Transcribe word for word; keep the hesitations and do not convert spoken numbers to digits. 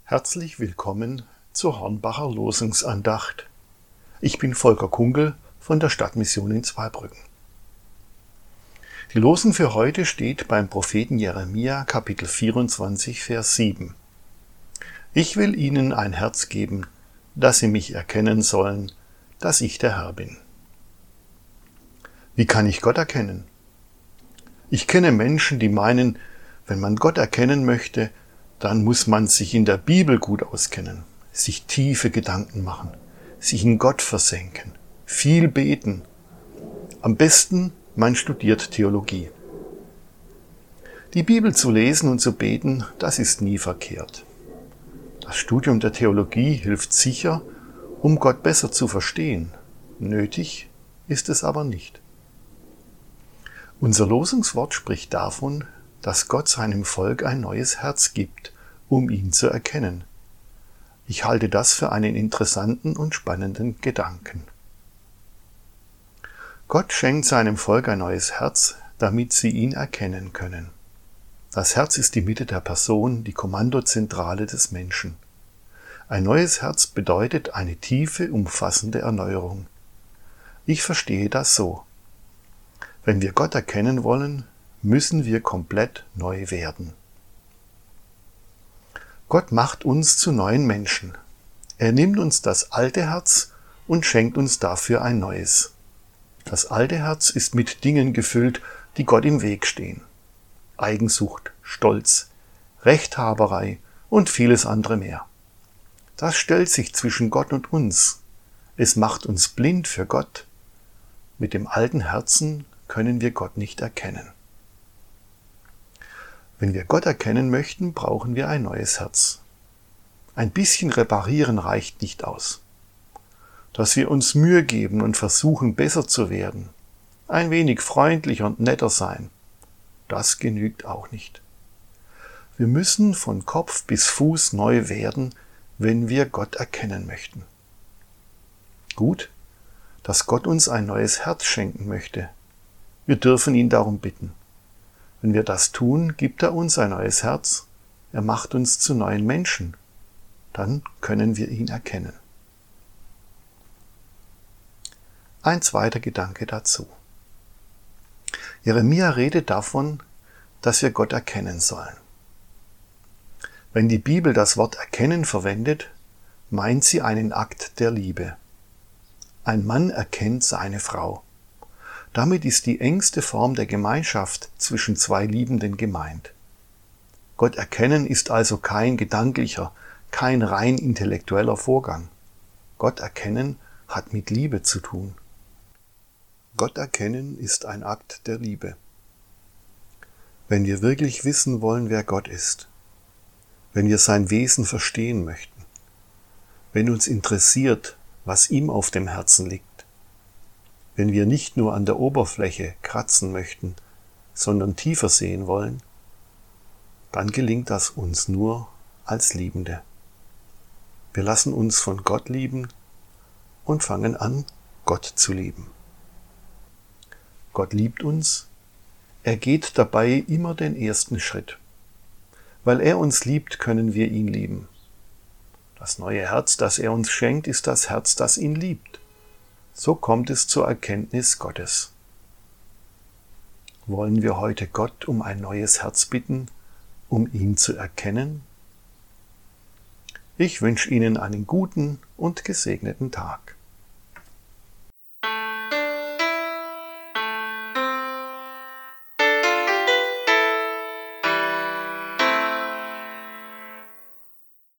Herzlich willkommen zur Hornbacher Losungsandacht. Ich bin Volker Kunkel von der Stadtmission in Zweibrücken. Die Losung für heute steht beim Propheten Jeremia, Kapitel vierundzwanzig, Vers sieben. Ich will ihnen ein Herz geben, dass sie mich erkennen sollen, dass ich der Herr bin. Wie kann ich Gott erkennen? Ich kenne Menschen, die meinen, wenn man Gott erkennen möchte, dann muss man sich in der Bibel gut auskennen, sich tiefe Gedanken machen, sich in Gott versenken, viel beten. Am besten, man studiert Theologie. Die Bibel zu lesen und zu beten, das ist nie verkehrt. Das Studium der Theologie hilft sicher, um Gott besser zu verstehen. Nötig ist es aber nicht. Unser Losungswort spricht davon, dass Gott seinem Volk ein neues Herz gibt, um ihn zu erkennen. Ich halte das für einen interessanten und spannenden Gedanken. Gott schenkt seinem Volk ein neues Herz, damit sie ihn erkennen können. Das Herz ist die Mitte der Person, die Kommandozentrale des Menschen. Ein neues Herz bedeutet eine tiefe, umfassende Erneuerung. Ich verstehe das so. Wenn wir Gott erkennen wollen, müssen wir komplett neu werden. Gott macht uns zu neuen Menschen. Er nimmt uns das alte Herz und schenkt uns dafür ein neues. Das alte Herz ist mit Dingen gefüllt, die Gott im Weg stehen. Eigensucht, Stolz, Rechthaberei und vieles andere mehr. Das stellt sich zwischen Gott und uns. Es macht uns blind für Gott. Mit dem alten Herzen können wir Gott nicht erkennen. Wenn wir Gott erkennen möchten, brauchen wir ein neues Herz. Ein bisschen reparieren reicht nicht aus. Dass wir uns Mühe geben und versuchen, besser zu werden, ein wenig freundlicher und netter sein, das genügt auch nicht. Wir müssen von Kopf bis Fuß neu werden, wenn wir Gott erkennen möchten. Gut, dass Gott uns ein neues Herz schenken möchte. Wir dürfen ihn darum bitten. Wenn wir das tun, gibt er uns ein neues Herz, er macht uns zu neuen Menschen. Dann können wir ihn erkennen. Ein zweiter Gedanke dazu. Jeremia redet davon, dass wir Gott erkennen sollen. Wenn die Bibel das Wort erkennen verwendet, meint sie einen Akt der Liebe. Ein Mann erkennt seine Frau. Damit ist die engste Form der Gemeinschaft zwischen zwei Liebenden gemeint. Gott erkennen ist also kein gedanklicher, kein rein intellektueller Vorgang. Gott erkennen hat mit Liebe zu tun. Gott erkennen ist ein Akt der Liebe. Wenn wir wirklich wissen wollen, wer Gott ist, wenn wir sein Wesen verstehen möchten, wenn uns interessiert, was ihm auf dem Herzen liegt, wenn wir nicht nur an der Oberfläche kratzen möchten, sondern tiefer sehen wollen, dann gelingt das uns nur als Liebende. Wir lassen uns von Gott lieben und fangen an, Gott zu lieben. Gott liebt uns, er geht dabei immer den ersten Schritt. Weil er uns liebt, können wir ihn lieben. Das neue Herz, das er uns schenkt, ist das Herz, das ihn liebt. So kommt es zur Erkenntnis Gottes. Wollen wir heute Gott um ein neues Herz bitten, um ihn zu erkennen? Ich wünsche Ihnen einen guten und gesegneten Tag.